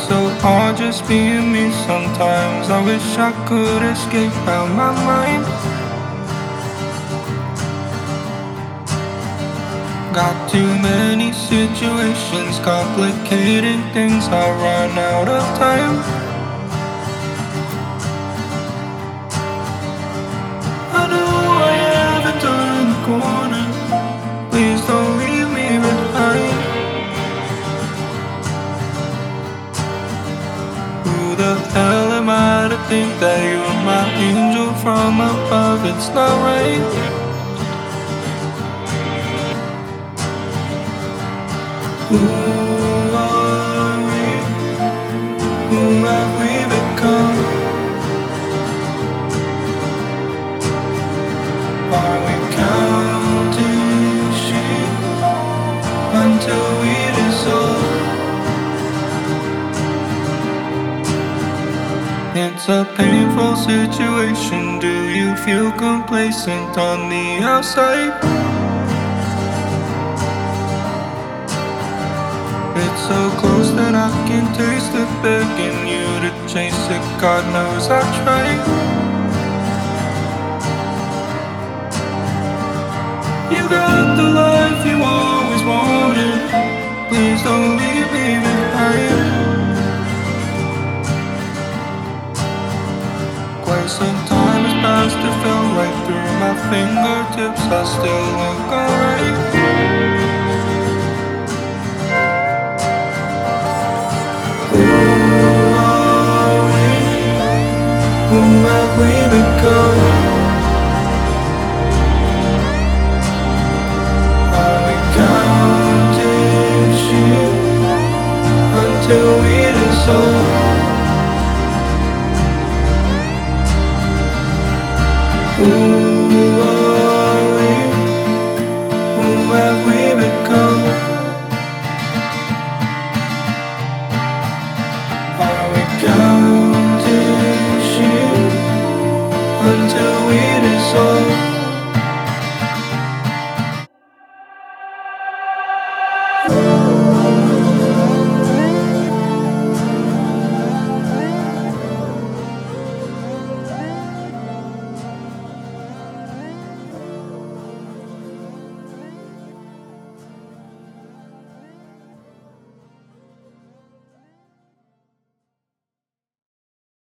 so hard just being me sometimes. I wish I could escape out my mind. Got too many situations, complicating things, I run out of time. I know I haven't turned the corner, please don't leave me behind. Who the hell am I to think that you're my angel from above? It's not right. Who are we? Who have we become? Are we counting sheep until we dissolve? It's a painful situation. Do you feel complacent on the outside? It's so close that I can taste it, begging you to chase it. God knows I tried. You got the life you always wanted, please don't leave me behind. Quite some time has passed, it fell right through my fingertips. I still look alright. Who have we become? Are we counting sheep until we dissolve? Who